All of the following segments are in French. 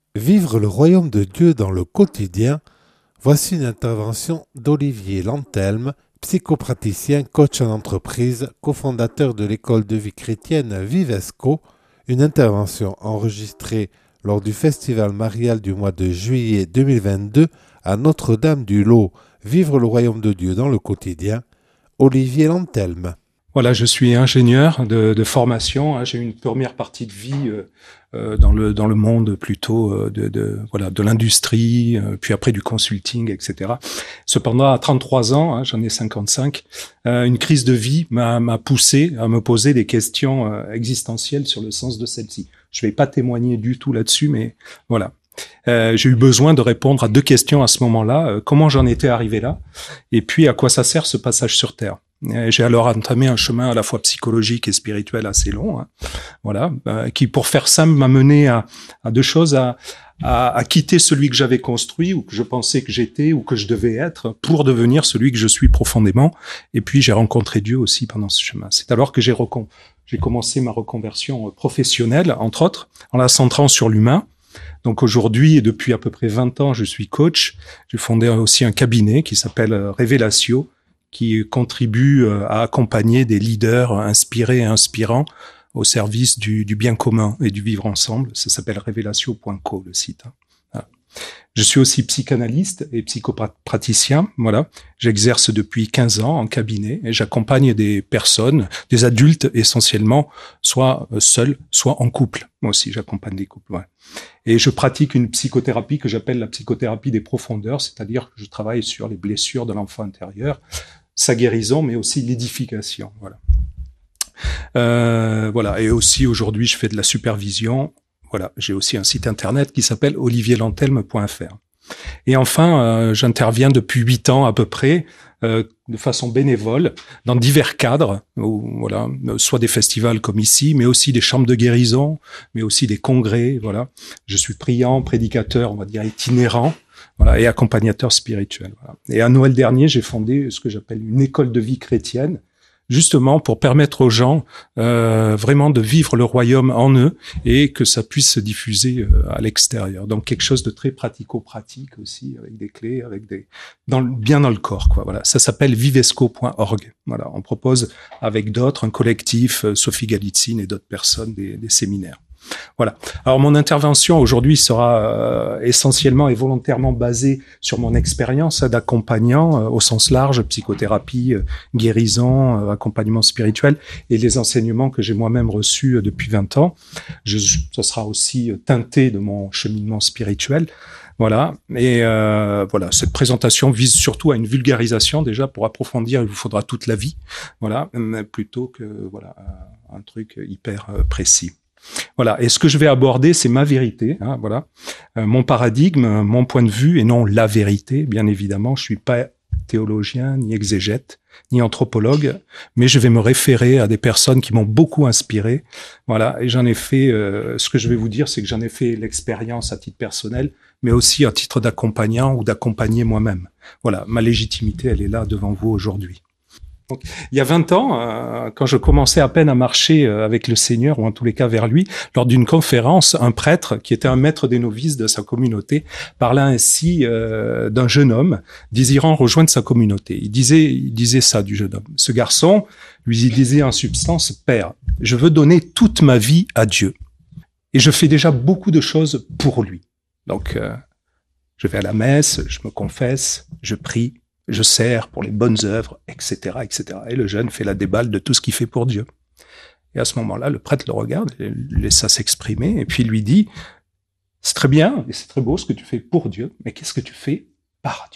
Vivre le royaume de Dieu dans le quotidien, voici une intervention d'Olivier Lantelme, psychopraticien, coach en entreprise, cofondateur de l'école de vie chrétienne Vivesco, une intervention enregistrée lors du festival marial du mois de juillet 2022 à Notre-Dame-du-Lot. Vivre le royaume de Dieu dans le quotidien, Olivier Lantelme. Voilà, je suis ingénieur de formation. J'ai eu une première partie de vie dans le monde plutôt de l'industrie, puis après du consulting, etc. Cependant, à 33 ans, j'en ai 55, une crise de vie m'a poussé à me poser des questions existentielles sur le sens de celle-ci. Je vais pas témoigner du tout là-dessus, mais voilà. J'ai eu besoin de répondre à deux questions à ce moment-là. Comment j'en étais arrivé là? Et puis, à quoi ça sert ce passage sur Terre? J'ai alors entamé un chemin à la fois psychologique et spirituel assez long, voilà, qui, pour faire simple, m'a mené à deux choses, à quitter celui que j'avais construit ou que je pensais que j'étais ou que je devais être pour devenir celui que je suis profondément. Et puis, j'ai rencontré Dieu aussi pendant ce chemin. C'est alors que j'ai commencé ma reconversion professionnelle, entre autres, en la centrant sur l'humain. Donc aujourd'hui, et depuis à peu près 20 ans, je suis coach. J'ai fondé aussi un cabinet qui s'appelle Révélatio, qui contribue à accompagner des leaders inspirés et inspirants au service du bien commun et du vivre ensemble. Ça s'appelle révélatio.co, le site. Voilà. Je suis aussi psychanalyste et psychopraticien. Voilà. J'exerce depuis 15 ans en cabinet et j'accompagne des personnes, des adultes essentiellement, soit seuls, soit en couple. Moi aussi, j'accompagne des couples. Ouais. Et je pratique une psychothérapie que j'appelle la psychothérapie des profondeurs, c'est-à-dire que je travaille sur les blessures de l'enfant intérieur, sa guérison, mais aussi l'édification. Voilà. Voilà. Et aussi aujourd'hui, je fais de la supervision. Voilà. J'ai aussi un site internet qui s'appelle olivierlantelme.fr. Et enfin, j'interviens depuis 8 ans à peu près, de façon bénévole, dans divers cadres, où, voilà, soit des festivals comme ici, mais aussi des chambres de guérison, mais aussi des congrès. Voilà. Je suis priant, prédicateur, on va dire itinérant. Voilà, et accompagnateur spirituel. Voilà. Et à Noël dernier, j'ai fondé ce que j'appelle une école de vie chrétienne, justement pour permettre aux gens vraiment de vivre le royaume en eux et que ça puisse se diffuser à l'extérieur. Donc quelque chose de très pratico-pratique aussi, avec des clés, avec bien dans le corps, quoi. Voilà, ça s'appelle vivesco.org. Voilà, on propose avec d'autres, un collectif, Sophie Galitzine et d'autres personnes, des séminaires. Voilà. Alors mon intervention aujourd'hui sera essentiellement et volontairement basée sur mon expérience d'accompagnant au sens large, psychothérapie, guérison, accompagnement spirituel et les enseignements que j'ai moi-même reçus depuis 20 ans. Ça sera aussi teinté de mon cheminement spirituel. Voilà. Et voilà, cette présentation vise surtout à une vulgarisation déjà pour approfondir. Il vous faudra toute la vie, voilà, plutôt que voilà un truc hyper précis. Voilà. Et ce que je vais aborder, c'est ma vérité, voilà, mon paradigme, mon point de vue, et non la vérité. Bien évidemment, je suis pas théologien, ni exégète, ni anthropologue, mais je vais me référer à des personnes qui m'ont beaucoup inspiré. Voilà. Et j'en ai fait. Ce que je vais vous dire, c'est que j'en ai fait l'expérience à titre personnel, mais aussi à titre d'accompagnant ou d'accompagner moi-même. Voilà. Ma légitimité, elle est là devant vous aujourd'hui. Donc, il y a 20 ans, quand je commençais à peine à marcher avec le Seigneur, ou en tous les cas vers lui, lors d'une conférence, un prêtre, qui était un maître des novices de sa communauté, parla ainsi d'un jeune homme désirant rejoindre sa communauté. Il disait ça du jeune homme. Ce garçon, lui, il disait en substance, « Père, je veux donner toute ma vie à Dieu. Et je fais déjà beaucoup de choses pour lui. Donc, je vais à la messe, je me confesse, je prie, je sers pour les bonnes œuvres, etc., etc. » Et le jeune fait la déballe de tout ce qu'il fait pour Dieu. Et à ce moment-là, le prêtre le regarde, le laisse s'exprimer, et puis lui dit, « C'est très bien, et c'est très beau ce que tu fais pour Dieu, mais qu'est-ce que tu fais par Dieu ?»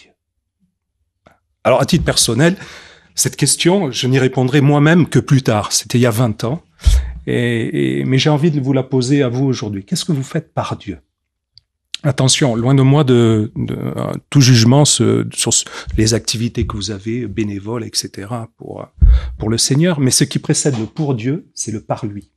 Alors, à titre personnel, cette question, je n'y répondrai moi-même que plus tard. C'était il y a 20 ans. Mais j'ai envie de vous la poser à vous aujourd'hui. Qu'est-ce que vous faites par Dieu ? Attention, loin de moi de tout jugement sur les activités que vous avez, bénévoles, etc., pour le Seigneur. Mais ce qui précède le pour Dieu, c'est le par lui.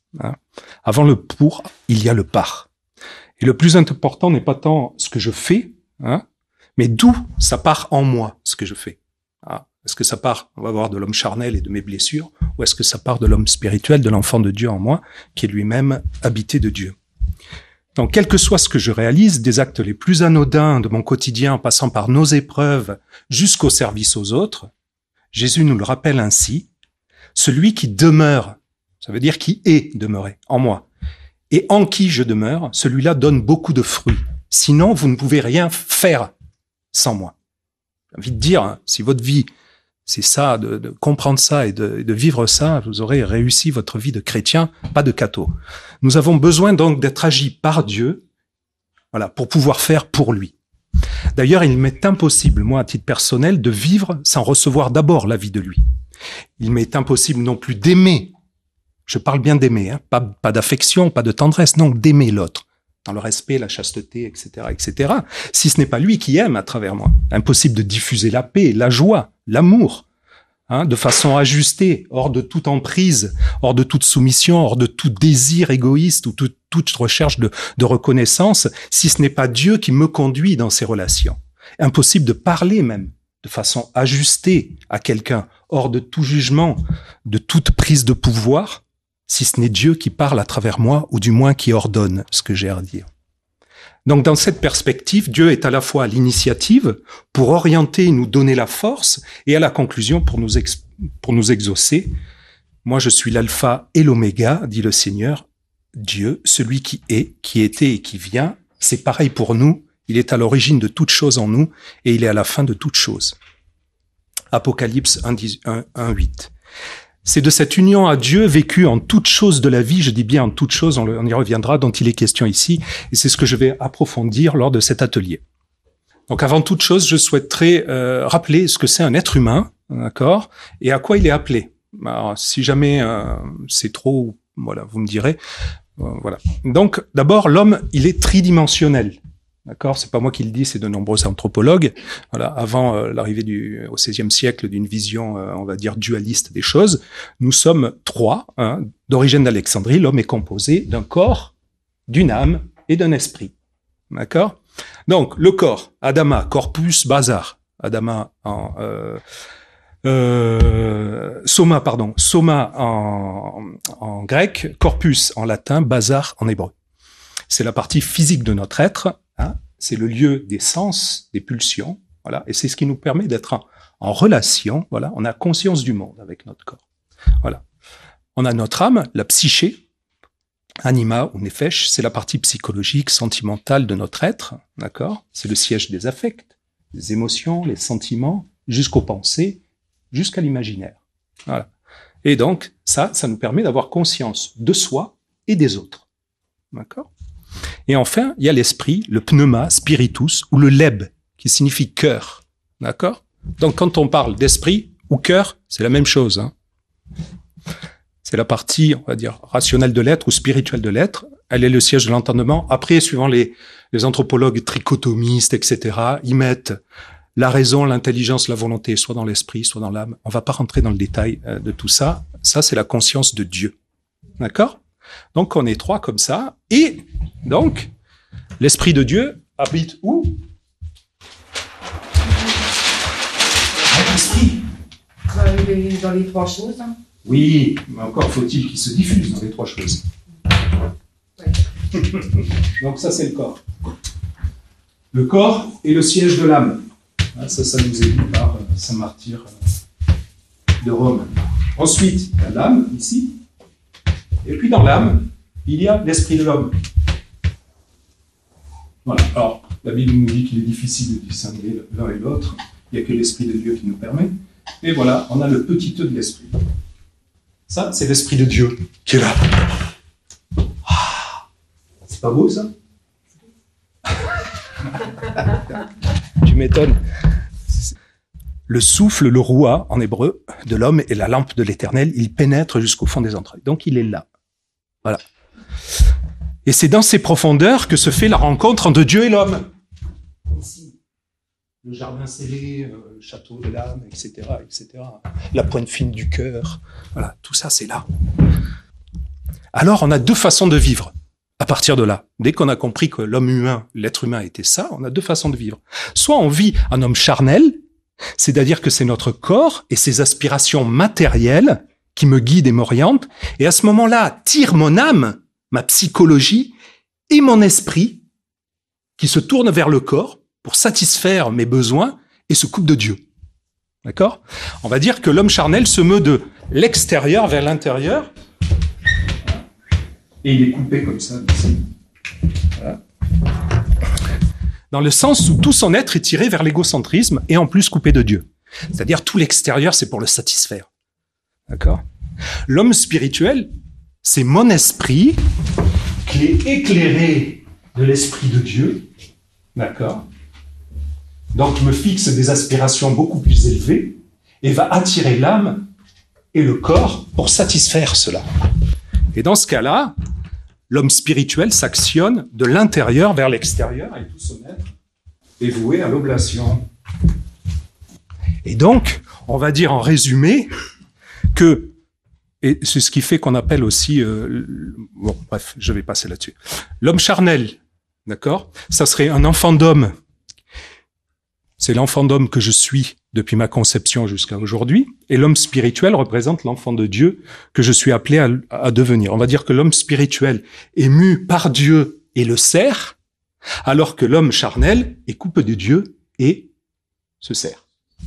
Avant le pour, il y a le par. Et le plus important n'est pas tant ce que je fais, mais d'où ça part en moi, ce que je fais. Est-ce que ça part, on va voir, de l'homme charnel et de mes blessures, ou est-ce que ça part de l'homme spirituel, de l'enfant de Dieu en moi, qui est lui-même habité de Dieu ? Donc, quel que soit ce que je réalise, des actes les plus anodins de mon quotidien, en passant par nos épreuves jusqu'au service aux autres, Jésus nous le rappelle ainsi, celui qui demeure, ça veut dire qui est demeuré en moi, et en qui je demeure, celui-là donne beaucoup de fruits. Sinon, vous ne pouvez rien faire sans moi. J'ai envie de dire, hein, si votre vie, c'est ça, de comprendre ça et de vivre ça, vous aurez réussi votre vie de chrétien, pas de catho. Nous avons besoin donc d'être agis par Dieu, voilà, pour pouvoir faire pour lui. D'ailleurs, il m'est impossible, moi, à titre personnel, de vivre sans recevoir d'abord la vie de lui. Il m'est impossible non plus d'aimer. Je parle bien d'aimer, hein, pas d'affection, pas de tendresse, non, d'aimer l'autre. Dans le respect, la chasteté, etc., etc. Si ce n'est pas lui qui aime à travers moi. Impossible de diffuser la paix, la joie, l'amour, hein, de façon ajustée, hors de toute emprise, hors de toute soumission, hors de tout désir égoïste ou toute recherche de reconnaissance, si ce n'est pas Dieu qui me conduit dans ces relations. Impossible de parler même de façon ajustée à quelqu'un, hors de tout jugement, de toute prise de pouvoir, si ce n'est Dieu qui parle à travers moi, ou du moins qui ordonne ce que j'ai à dire. Donc dans cette perspective, Dieu est à la fois à l'initiative pour orienter et nous donner la force, et à la conclusion pour nous exaucer. Moi je suis l'alpha et l'oméga, dit le Seigneur, Dieu, celui qui est, qui était et qui vient. C'est pareil pour nous, il est à l'origine de toutes choses en nous, et il est à la fin de toutes choses. Apocalypse 1:8. C'est de cette union à Dieu vécue en toutes choses de la vie, je dis bien en toutes choses, on y reviendra, dont il est question ici, et c'est ce que je vais approfondir lors de cet atelier. Donc avant toute chose, je souhaiterais rappeler ce que c'est un être humain, d'accord, et à quoi il est appelé. Alors, si jamais c'est trop, voilà, vous me direz. Voilà. Donc d'abord, l'homme, il est tridimensionnel. D'accord, c'est pas moi qui le dis, c'est de nombreux anthropologues. Voilà, avant l'arrivée au XVIe siècle d'une vision, on va dire dualiste des choses, nous sommes trois. Hein, d'origine d'Alexandrie, l'homme est composé d'un corps, d'une âme et d'un esprit. D'accord. Donc le corps, Adama, corpus, bazar. Adama en soma en grec, corpus en latin, bazar en hébreu. C'est la partie physique de notre être. Hein, c'est le lieu des sens, des pulsions, voilà, et c'est ce qui nous permet d'être en relation, voilà, on a conscience du monde avec notre corps. Voilà. On a notre âme, la psyché, anima ou nefesh, c'est la partie psychologique, sentimentale de notre être, d'accord? C'est le siège des affects, des émotions, les sentiments, jusqu'aux pensées, jusqu'à l'imaginaire. Voilà. Et donc, ça nous permet d'avoir conscience de soi et des autres. D'accord? Et enfin, il y a l'esprit, le pneuma, spiritus, ou le leb, qui signifie cœur. D'accord? Donc, quand on parle d'esprit ou cœur, c'est la même chose. Hein. C'est la partie, on va dire, rationnelle de l'être ou spirituelle de l'être. Elle est le siège de l'entendement. Après, suivant les anthropologues trichotomistes, etc., ils mettent la raison, l'intelligence, la volonté, soit dans l'esprit, soit dans l'âme. On va pas rentrer dans le détail de tout ça. Ça, c'est la conscience de Dieu. D'accord? Donc, on est trois comme ça. Et donc, l'Esprit de Dieu habite où? L'Esprit. Dans les trois choses. Hein. Oui, mais encore faut-il qu'il se diffuse dans les trois choses. Ouais. Donc ça, c'est le corps. Le corps est le siège de l'âme. Ça nous est dit par Saint Martyr de Rome. Ensuite, il y a l'âme, ici. Et puis dans l'âme, il y a l'esprit de l'homme. Voilà. Alors, la Bible nous dit qu'il est difficile de distinguer l'un et l'autre. Il n'y a que l'esprit de Dieu qui nous permet. Et voilà, on a le petit e de l'esprit. Ça, c'est l'esprit de Dieu qui est là. Ah, c'est pas beau, ça? Tu m'étonnes. Le souffle, le roua, en hébreu, de l'homme est la lampe de l'Éternel. Il pénètre jusqu'au fond des entrailles. Donc, il est là. Voilà. Et c'est dans ces profondeurs que se fait la rencontre entre Dieu et l'homme. Ici, le jardin scellé, le château de l'âme, etc., etc. La pointe fine du cœur. Voilà, tout ça, c'est là. Alors, on a deux façons de vivre. À partir de là, dès qu'on a compris que l'homme humain, l'être humain était ça, on a deux façons de vivre. Soit on vit un homme charnel, c'est-à-dire que c'est notre corps et ses aspirations matérielles qui me guident et m'orientent, et à ce moment-là, tire mon âme, ma psychologie, et mon esprit qui se tourne vers le corps pour satisfaire mes besoins et se coupe de Dieu. D'accord ? On va dire que l'homme charnel se meut de l'extérieur vers l'intérieur et il est coupé comme ça, ici. Voilà. Dans le sens où tout son être est tiré vers l'égocentrisme et en plus coupé de Dieu. C'est-à-dire tout l'extérieur, c'est pour le satisfaire. D'accord ? L'homme spirituel, c'est mon esprit qui est éclairé de l'esprit de Dieu. D'accord ? Donc me fixe des aspirations beaucoup plus élevées et va attirer l'âme et le corps pour satisfaire cela. Et dans ce cas-là, l'homme spirituel s'actionne de l'intérieur vers l'extérieur et tout son être est voué à l'oblation. Et donc, on va dire en résumé que, et c'est ce qui fait qu'on appelle aussi, bon, bref, je vais passer là-dessus. L'homme charnel, d'accord ? Ça serait un enfant d'homme. C'est l'enfant d'homme que je suis depuis ma conception jusqu'à aujourd'hui. Et l'homme spirituel représente l'enfant de Dieu que je suis appelé à devenir. On va dire que l'homme spirituel est mu par Dieu et le sert, alors que l'homme charnel est coupé de Dieu et se sert.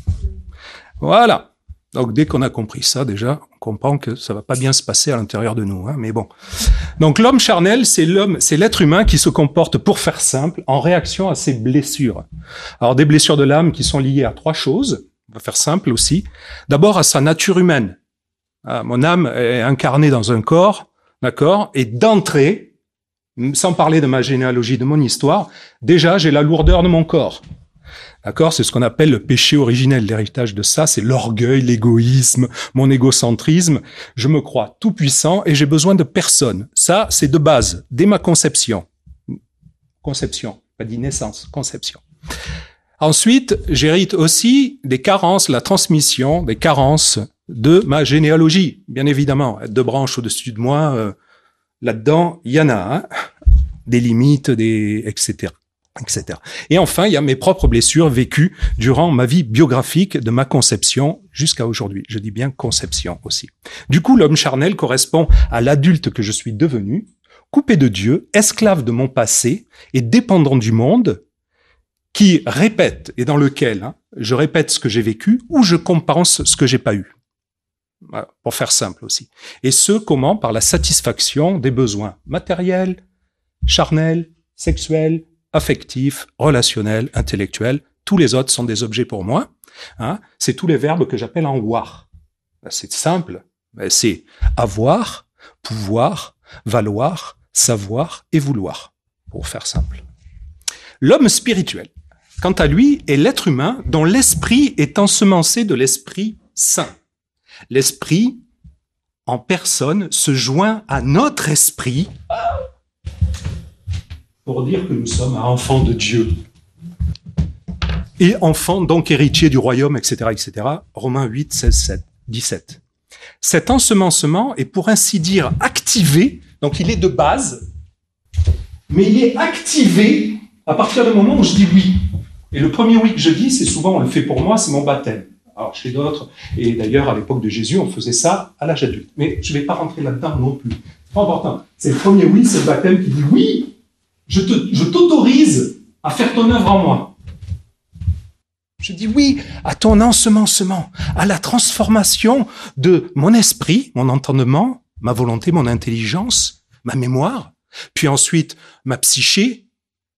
Voilà. Donc dès qu'on a compris ça, déjà, on comprend que ça va pas bien se passer à l'intérieur de nous, hein, mais bon. Donc l'homme charnel, c'est l'être humain qui se comporte, pour faire simple, en réaction à ses blessures. Alors des blessures de l'âme qui sont liées à 3 choses, on va faire simple aussi. D'abord à sa nature humaine. Mon âme est incarnée dans un corps, d'accord, et d'entrée, sans parler de ma généalogie, de mon histoire, déjà j'ai la lourdeur de mon corps. D'accord, c'est ce qu'on appelle le péché originel. L'héritage de ça, c'est l'orgueil, l'égoïsme, mon égocentrisme. Je me crois tout puissant et j'ai besoin de personne. Ça, c'est de base, dès ma conception. Conception, pas dit naissance, conception. Ensuite, j'hérite aussi des carences, la transmission des carences de ma généalogie. Bien évidemment, 2 branches au-dessus de moi, là-dedans, il y en a, hein, des limites, etc. Etc. Et enfin, il y a mes propres blessures vécues durant ma vie biographique de ma conception jusqu'à aujourd'hui. Je dis bien conception aussi. Du coup, l'homme charnel correspond à l'adulte que je suis devenu, coupé de Dieu, esclave de mon passé et dépendant du monde, qui répète et dans lequel je répète ce que j'ai vécu ou je compense ce que j'ai pas eu. Voilà, pour faire simple aussi. Et ce, comment ? Par la satisfaction des besoins matériels, charnels, sexuels, affectif, relationnel, intellectuel, tous les autres sont des objets pour moi. Hein, c'est tous les verbes que j'appelle en war. C'est simple. C'est avoir, pouvoir, valoir, savoir et vouloir, pour faire simple. L'homme spirituel, quant à lui, est l'être humain dont l'esprit est ensemencé de l'Esprit Saint. L'esprit, en personne, se joint à notre esprit pour dire que nous sommes enfants de Dieu. Et enfants, donc héritiers du royaume, etc., etc. Romains 8, 16, 17. Cet ensemencement est pour ainsi dire activé, donc il est de base, mais il est activé à partir du moment où je dis oui. Et le premier oui que je dis, c'est souvent, on le fait pour moi, c'est mon baptême. Alors chez d'autres, et d'ailleurs à l'époque de Jésus, on faisait ça à l'âge adulte. Mais je ne vais pas rentrer là-dedans non plus. C'est pas important. C'est le premier oui, c'est le baptême qui dit oui. Je t'autorise à faire ton œuvre en moi. Je dis oui à ton ensemencement, à la transformation de mon esprit, mon entendement, ma volonté, mon intelligence, ma mémoire, puis ensuite ma psyché, d'accord ?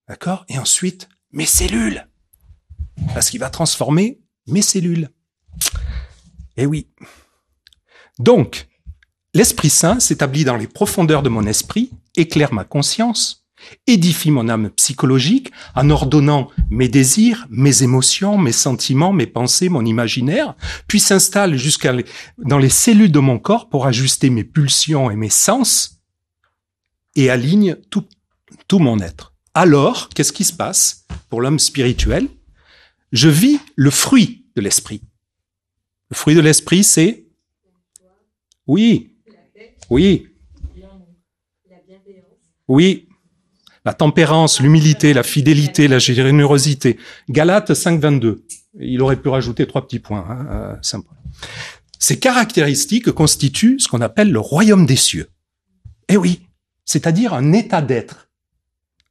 Et ensuite mes cellules. Parce qu'il va transformer mes cellules. Eh oui. Donc, l'Esprit Saint s'établit dans les profondeurs de mon esprit, éclaire ma conscience, édifie mon âme psychologique en ordonnant mes désirs, mes émotions, mes sentiments, mes pensées, mon imaginaire, puis s'installe dans les cellules de mon corps pour ajuster mes pulsions et mes sens et aligne tout mon être. Alors, qu'est-ce qui se passe pour l'homme spirituel ? Je vis le fruit de l'esprit. Le fruit de l'esprit, c'est ? Oui. Oui. Oui. La tempérance, l'humilité, la fidélité, la générosité. Galates 5, 22. Il aurait pu rajouter 3 petits points. Sympa. Ces caractéristiques constituent ce qu'on appelle le royaume des cieux. Eh oui, c'est-à-dire un état d'être.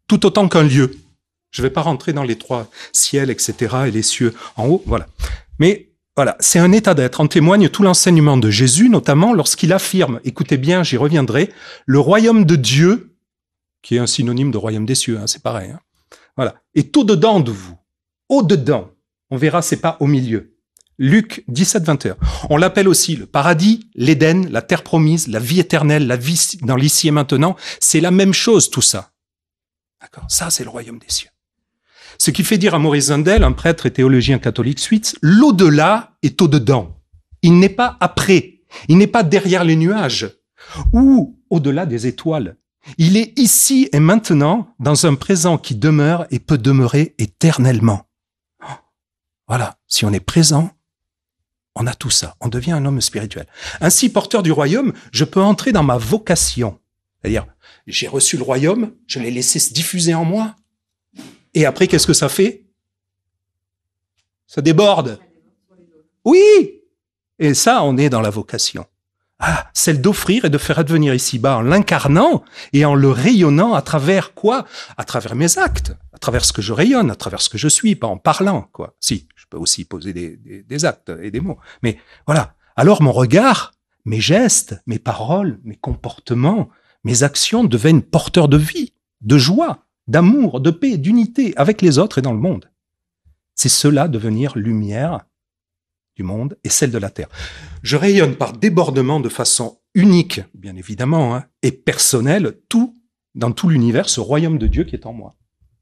tout autant qu'un lieu. Je ne vais pas rentrer dans les 3 ciels, etc., et les cieux en haut, voilà. Mais voilà, c'est un état d'être. En témoigne tout l'enseignement de Jésus, notamment lorsqu'il affirme, écoutez bien, j'y reviendrai, le royaume de Dieu, qui est un synonyme de royaume des cieux, hein, c'est pareil, hein, voilà, est au-dedans de vous. Au-dedans. On verra, c'est pas au milieu. Luc 17, 21. On l'appelle aussi le paradis, l'Éden, la terre promise, la vie éternelle, la vie dans l'ici et maintenant. C'est la même chose, tout ça. D'accord? Ça, c'est le royaume des cieux. Ce qui fait dire à Maurice Zundel, un prêtre et théologien catholique suisse, l'au-delà est au-dedans. Il n'est pas après. Il n'est pas derrière les nuages ou au-delà des étoiles. Il est ici et maintenant dans un présent qui demeure et peut demeurer éternellement. Voilà. Si on est présent, on a tout ça. On devient un homme spirituel. Ainsi, porteur du royaume, je peux entrer dans ma vocation. C'est-à-dire, j'ai reçu le royaume, je l'ai laissé se diffuser en moi. Et après, qu'est-ce que ça fait? Ça déborde. Oui! Et ça, on est dans la vocation. Ah, celle d'offrir et de faire advenir ici-bas en l'incarnant et en le rayonnant à travers quoi? À travers mes actes, à travers ce que je rayonne, à travers ce que je suis, pas en parlant, quoi. Si, je peux aussi poser des actes et des mots. Mais voilà. Alors mon regard, mes gestes, mes paroles, mes comportements, mes actions deviennent porteurs de vie, de joie, d'amour, de paix, d'unité avec les autres et dans le monde. C'est cela devenir lumière du monde et celle de la terre. Je rayonne par débordement de façon unique, bien évidemment, hein, et personnelle, dans tout l'univers, ce royaume de Dieu qui est en moi.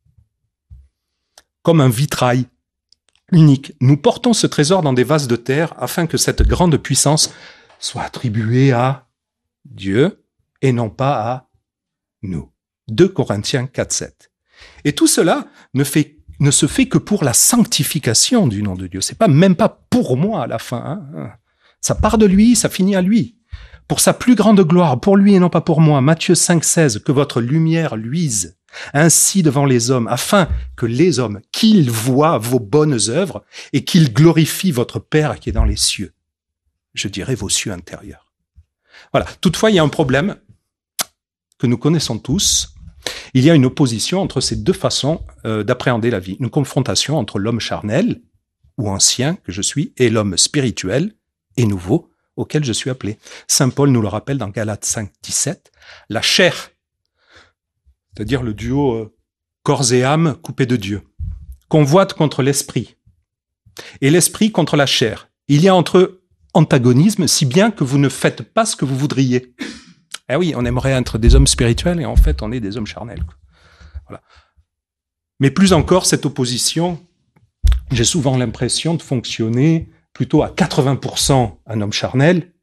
Comme un vitrail unique, nous portons ce trésor dans des vases de terre afin que cette grande puissance soit attribuée à Dieu et non pas à nous. 2 Corinthiens 4, 7. Et tout cela ne se fait que pour la sanctification du nom de Dieu. C'est même pas pour moi à la fin. Hein. Ça part de lui, ça finit à lui. Pour sa plus grande gloire, pour lui et non pas pour moi. Matthieu 5, 16, que votre lumière luise ainsi devant les hommes, afin que les hommes, qu'ils voient vos bonnes œuvres et qu'ils glorifient votre Père qui est dans les cieux. Je dirais vos cieux intérieurs. Voilà. Toutefois, il y a un problème que nous connaissons tous. Il y a une opposition entre ces deux façons d'appréhender la vie. Une confrontation entre l'homme charnel, ou ancien que je suis, et l'homme spirituel et nouveau, auquel je suis appelé. Saint Paul nous le rappelle dans Galates 5, 17. La chair, c'est-à-dire le duo corps et âme coupé de Dieu, convoite contre l'esprit, et l'esprit contre la chair. Il y a entre eux antagonisme, si bien que vous ne faites pas ce que vous voudriez. Eh oui, on aimerait être des hommes spirituels et en fait, on est des hommes charnels. Voilà. Mais plus encore, cette opposition, j'ai souvent l'impression de fonctionner plutôt à 80% un homme charnel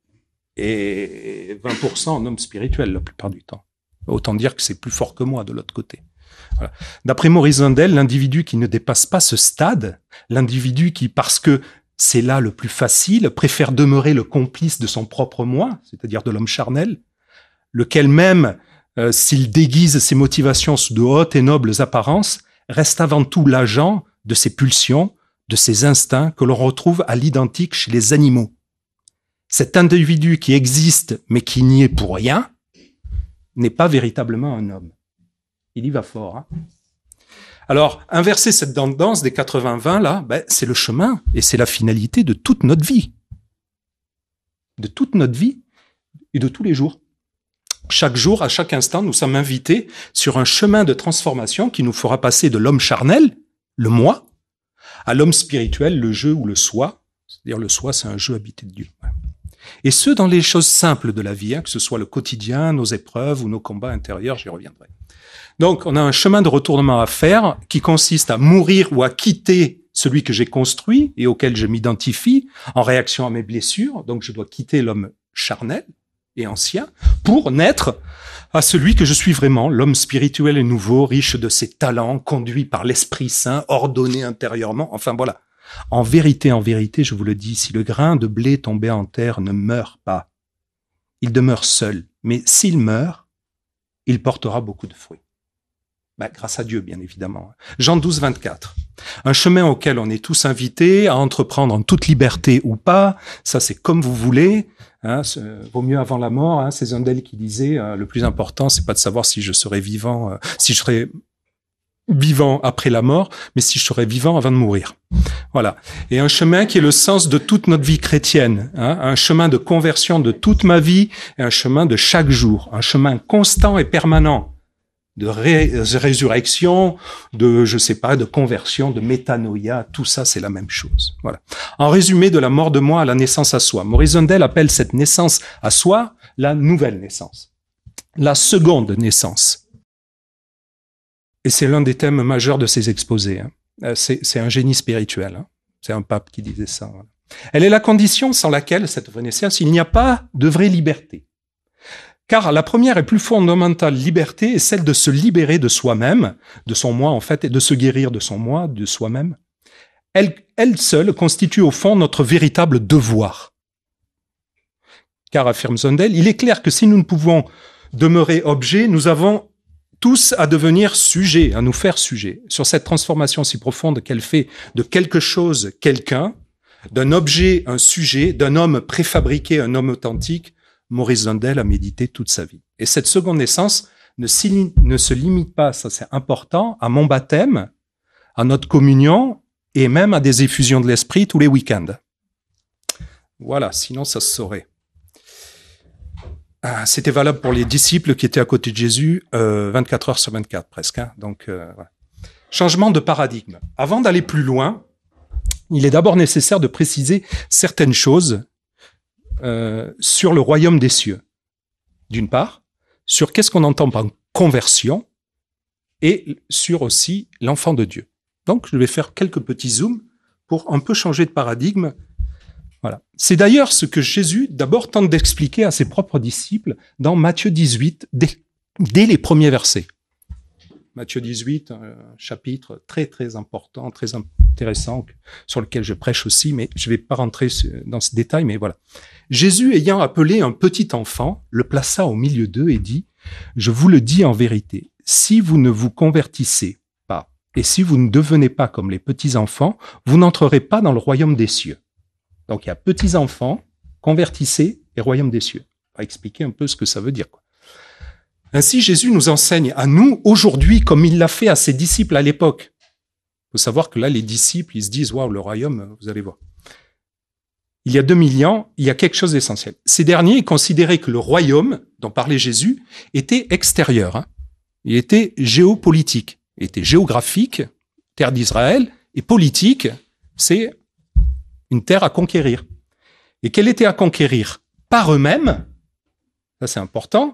et 20% un homme spirituel la plupart du temps. Autant dire que c'est plus fort que moi de l'autre côté. Voilà. D'après Maurice Zundel, l'individu qui ne dépasse pas ce stade, l'individu qui, parce que c'est là le plus facile, préfère demeurer le complice de son propre moi, c'est-à-dire de l'homme charnel, lequel même, s'il déguise ses motivations sous de hautes et nobles apparences, reste avant tout l'agent de ses pulsions, de ses instincts que l'on retrouve à l'identique chez les animaux. Cet individu qui existe mais qui n'y est pour rien n'est pas véritablement un homme. Il y va fort. Hein. Alors, inverser cette tendance des 80-20, là, c'est le chemin et c'est la finalité de toute notre vie. De toute notre vie et de tous les jours. Chaque jour, à chaque instant, nous sommes invités sur un chemin de transformation qui nous fera passer de l'homme charnel, le moi, à l'homme spirituel, le je ou le soi. C'est-à-dire le soi, c'est un je habité de Dieu. Et ce, dans les choses simples de la vie, hein, que ce soit le quotidien, nos épreuves ou nos combats intérieurs, j'y reviendrai. Donc, on a un chemin de retournement à faire qui consiste à mourir ou à quitter celui que j'ai construit et auquel je m'identifie en réaction à mes blessures. Donc, je dois quitter l'homme charnel et ancien pour naître à celui que je suis vraiment, l'homme spirituel et nouveau, riche de ses talents, conduit par l'Esprit Saint, ordonné intérieurement. Enfin, voilà. En vérité, je vous le dis, si le grain de blé tombé en terre ne meurt pas, il demeure seul. Mais s'il meurt, il portera beaucoup de fruits. Grâce à Dieu, bien évidemment. Jean 12, 24. Un chemin auquel on est tous invités à entreprendre en toute liberté ou pas. Ça, c'est comme vous voulez. Hein, vaut mieux avant la mort. Hein, c'est Zundel qui disait le plus important, c'est pas de savoir si je serai vivant, si je serai vivant après la mort, mais si je serais vivant avant de mourir. Voilà. Et un chemin qui est le sens de toute notre vie chrétienne, hein, un chemin de conversion de toute ma vie, et un chemin de chaque jour, un chemin constant et permanent de résurrection, de, je sais pas, de conversion, de métanoïa, tout ça, c'est la même chose. Voilà. En résumé, de la mort de moi à la naissance à soi. Maurice Zundel appelle cette naissance à soi la nouvelle naissance, la seconde naissance. Et c'est l'un des thèmes majeurs de ses exposés. Hein. C'est un génie spirituel. Hein. C'est un pape qui disait ça. Voilà. Elle est la condition sans laquelle, cette vraie naissance, il n'y a pas de vraie liberté. Car la première et plus fondamentale liberté est celle de se libérer de soi-même, de son moi en fait, et de se guérir de son moi, de soi-même. Elle seule constitue au fond notre véritable devoir. Car, affirme Zundel, il est clair que si nous ne pouvons demeurer objet, nous avons tous à devenir sujets, à nous faire sujets. Sur cette transformation si profonde qu'elle fait de quelque chose, quelqu'un, d'un objet, un sujet, d'un homme préfabriqué, un homme authentique, Maurice Zundel a médité toute sa vie. Et cette seconde naissance ne se limite pas, ça c'est important, à mon baptême, à notre communion et même à des effusions de l'esprit tous les week-ends. Voilà, sinon ça se saurait. C'était valable pour les disciples qui étaient à côté de Jésus 24 heures sur 24 presque. Hein. Donc, voilà. Changement de paradigme. Avant d'aller plus loin, il est d'abord nécessaire de préciser certaines choses sur le royaume des cieux. D'une part, sur qu'est-ce qu'on entend par conversion et sur aussi l'enfant de Dieu. Donc, je vais faire quelques petits zooms pour un peu changer de paradigme. Voilà. C'est d'ailleurs ce que Jésus d'abord tente d'expliquer à ses propres disciples dans Matthieu 18, dès les premiers versets. Matthieu 18, un chapitre très très important, très intéressant, sur lequel je prêche aussi, mais je ne vais pas rentrer dans ce détail, mais voilà. Jésus, ayant appelé un petit enfant, le plaça au milieu d'eux et dit « Je vous le dis en vérité, si vous ne vous convertissez pas, et si vous ne devenez pas comme les petits enfants, vous n'entrerez pas dans le royaume des cieux. » Donc, il y a petits enfants, convertissez et royaume des cieux. On va expliquer un peu ce que ça veut dire, quoi. Ainsi, Jésus nous enseigne à nous, aujourd'hui, comme il l'a fait à ses disciples à l'époque. Il faut savoir que là, les disciples, ils se disent, waouh, le royaume, vous allez voir. Il y a 2000 ans, il y a quelque chose d'essentiel. Ces derniers considéraient que le royaume, dont parlait Jésus, était extérieur. Hein. Il était géopolitique, il était géographique, terre d'Israël, et politique, c'est une terre à conquérir. Et qu'elle était à conquérir par eux-mêmes, ça c'est important,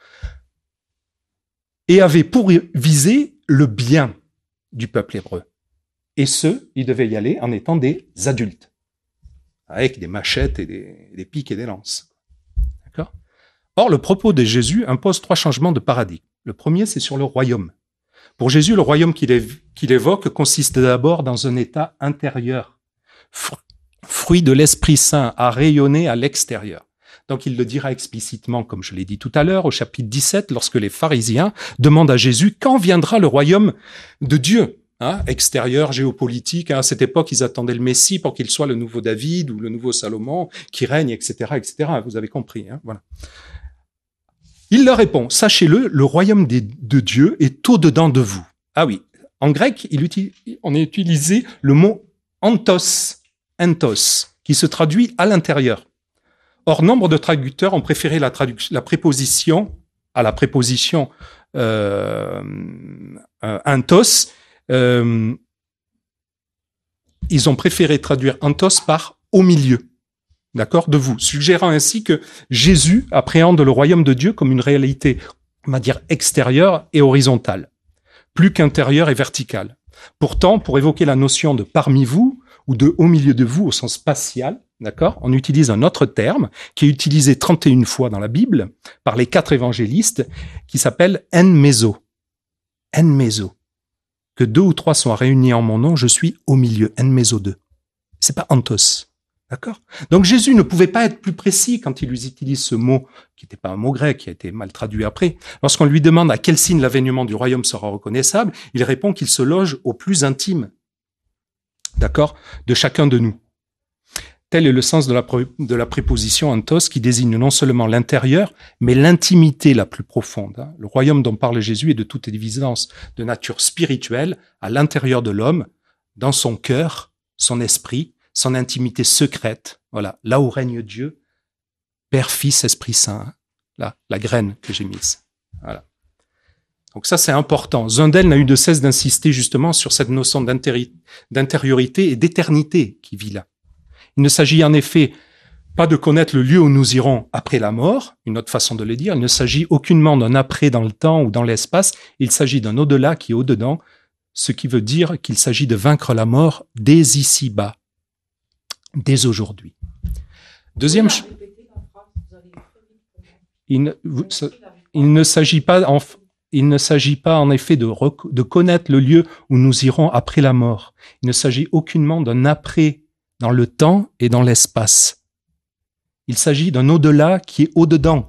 et avait pour viser le bien du peuple hébreu. Et ils devaient y aller en étant des adultes, avec des machettes et des piques et des lances. D'accord ? Or, le propos de Jésus impose 3 changements de paradigme. Le premier, c'est sur le royaume. Pour Jésus, le royaume qu'il évoque consiste d'abord dans un état intérieur, fruit de l'Esprit Saint à rayonner à l'extérieur. Donc il le dira explicitement, comme je l'ai dit tout à l'heure, au chapitre 17, lorsque les pharisiens demandent à Jésus « Quand viendra le royaume de Dieu ?» Extérieur, géopolitique. À cette époque, ils attendaient le Messie pour qu'il soit le nouveau David ou le nouveau Salomon, qui règne, etc., etc. Vous avez compris. Voilà. Il leur répond « Sachez-le, le royaume de Dieu est au-dedans de vous. » Ah oui, en grec, on a utilisé le mot « entos », qui se traduit à l'intérieur. Or, nombre de traducteurs ont préféré la préposition à la préposition entos. Ils ont préféré traduire entos par au milieu, d'accord, de vous, suggérant ainsi que Jésus appréhende le royaume de Dieu comme une réalité, on va dire, extérieure et horizontale, plus qu'intérieure et verticale. Pourtant, pour évoquer la notion de parmi vous ou de au milieu de vous au sens spatial, d'accord, on utilise un autre terme qui est utilisé 31 fois dans la Bible par les 4 évangélistes qui s'appelle en meso. En meso. Que 2 ou 3 sont réunis en mon nom, je suis au milieu. En meso 2. C'est pas entos. D'accord? Donc Jésus ne pouvait pas être plus précis quand il utilise ce mot, qui n'était pas un mot grec, qui a été mal traduit après. Lorsqu'on lui demande à quel signe l'avènement du royaume sera reconnaissable, il répond qu'il se loge au plus intime, d'accord, de chacun de nous. Tel est le sens de la préposition anthos qui désigne non seulement l'intérieur, mais l'intimité la plus profonde. Le royaume dont parle Jésus est de toute évidence de nature spirituelle, à l'intérieur de l'homme, dans son cœur, son esprit, son intimité secrète. Voilà, là où règne Dieu, Père, Fils, Esprit Saint. Là, la graine que j'ai mise. Voilà. Donc ça, c'est important. Zundel n'a eu de cesse d'insister justement sur cette notion d'intériorité et d'éternité qui vit là. Il ne s'agit en effet pas de connaître le lieu où nous irons après la mort, une autre façon de le dire. Il ne s'agit aucunement d'un après dans le temps ou dans l'espace. Il s'agit d'un au-delà qui est au-dedans, ce qui veut dire qu'il s'agit de vaincre la mort dès ici-bas, dès aujourd'hui. Deuxième chose. Il ne s'agit pas en effet de connaître le lieu où nous irons après la mort. Il ne s'agit aucunement d'un après dans le temps et dans l'espace. Il s'agit d'un au-delà qui est au-dedans.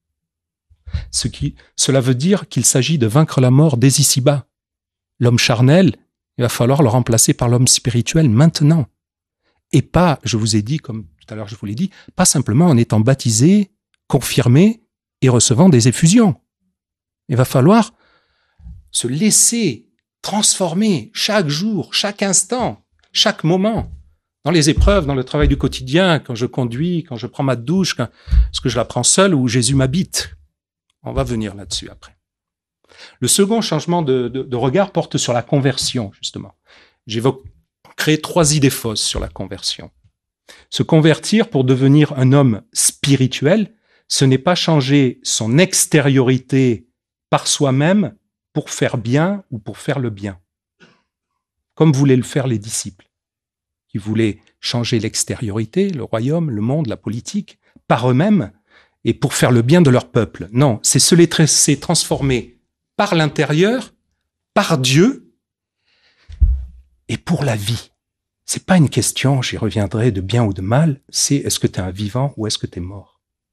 Cela veut dire qu'il s'agit de vaincre la mort dès ici-bas. L'homme charnel, il va falloir le remplacer par l'homme spirituel maintenant. Et pas, je vous ai dit, comme tout à l'heure je vous l'ai dit, pas simplement en étant baptisé, confirmé et recevant des effusions. Il va falloir se laisser transformer chaque jour, chaque instant, chaque moment. Dans les épreuves, dans le travail du quotidien, quand je conduis, quand je prends ma douche, est-ce que je la prends seule ou Jésus m'habite? On va venir là-dessus après. Le second changement de regard porte sur la conversion, justement. J'évoquerai 3 idées fausses sur la conversion. Se convertir pour devenir un homme spirituel, ce n'est pas changer son extériorité par soi-même pour faire bien ou pour faire le bien, comme voulaient le faire les disciples, qui voulaient changer l'extériorité, le royaume, le monde, la politique, par eux-mêmes et pour faire le bien de leur peuple. Non, c'est se laisser transformer par l'intérieur, par Dieu et pour la vie. C'est pas une question, j'y reviendrai, de bien ou de mal, c'est est-ce que tu es un vivant ou est-ce que tu es mort.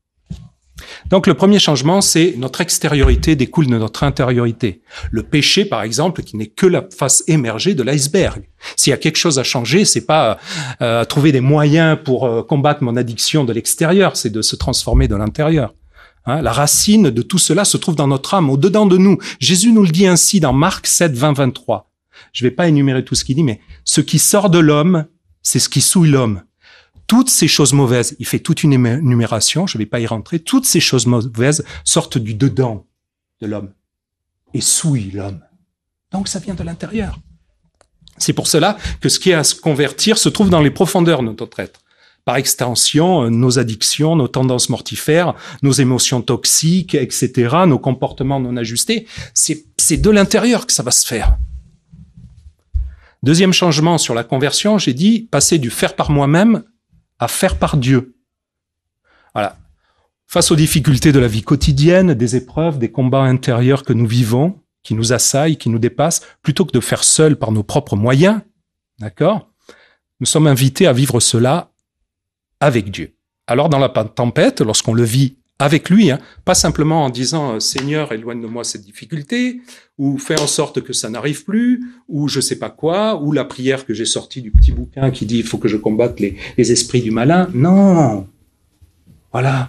Donc le premier changement, c'est notre extériorité découle de notre intériorité. Le péché, par exemple, qui n'est que la face émergée de l'iceberg. S'il y a quelque chose à changer, c'est pas trouver des moyens pour combattre mon addiction de l'extérieur, c'est de se transformer de l'intérieur. Hein, la racine de tout cela se trouve dans notre âme, au-dedans de nous. Jésus nous le dit ainsi dans Marc 7, 20, 23. Je vais pas énumérer tout ce qu'il dit, mais ce qui sort de l'homme, c'est ce qui souille l'homme. Toutes ces choses mauvaises, il fait toute une énumération, je ne vais pas y rentrer, toutes ces choses mauvaises sortent du dedans de l'homme et souillent l'homme. Donc ça vient de l'intérieur. C'est pour cela que ce qui est à se convertir se trouve dans les profondeurs de notre être. Par extension, nos addictions, nos tendances mortifères, nos émotions toxiques, etc., nos comportements non ajustés, c'est de l'intérieur que ça va se faire. Deuxième changement sur la conversion, j'ai dit passer du faire par moi-même à faire par Dieu. Voilà. Face aux difficultés de la vie quotidienne, des épreuves, des combats intérieurs que nous vivons, qui nous assaillent, qui nous dépassent, plutôt que de faire seul par nos propres moyens, d'accord, nous sommes invités à vivre cela avec Dieu. Alors dans la tempête, lorsqu'on le vit avec lui, pas simplement en disant « Seigneur, éloigne de moi cette difficulté » ou « Fais en sorte que ça n'arrive plus » ou je sais pas quoi, ou la prière que j'ai sortie du petit bouquin qui dit « Il faut que je combatte les esprits du malin ». Non. Voilà.